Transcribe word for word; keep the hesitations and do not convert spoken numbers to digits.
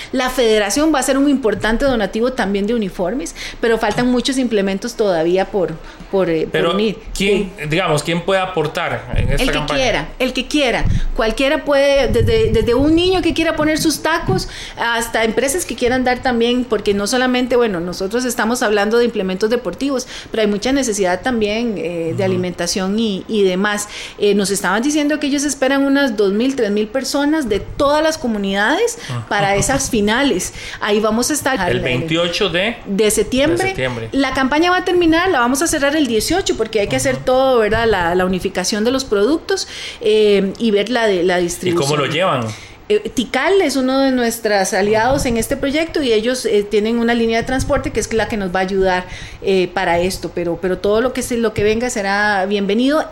La federación va a ser un importante donativo también de uniformes, pero faltan muchos implementos todavía por, por, eh, pero por unir. ¿quién, sí. digamos, quién puede aportar en esta el que campaña? Quiera, el que quiera. Cualquiera puede, desde, desde un niño que quiera poner sus tacos hasta empresas que quieran dar también, porque no solamente, bueno, nosotros estamos hablando de implementos deportivos, pero hay mucha necesidad también eh, de uh-huh. alimentación y, y demás. Eh, nos estaban diciendo que ellos esperan unas dos mil, tres mil personas de todas las comunidades uh-huh. para esas finales. Ahí vamos a estar. El veintiocho de, de, septiembre. de septiembre. La campaña va a terminar, la vamos a cerrar el dieciocho porque hay que uh-huh. hacer todo, ¿verdad? La, la unificación de los productos eh, y ver la, de, la distribución. ¿Y cómo lo llevan? Eh, Tikal es uno de nuestros aliados en este proyecto y ellos eh, tienen una línea de transporte que es la que nos va a ayudar eh, para esto, pero, pero todo lo que, se, lo que venga será bienvenido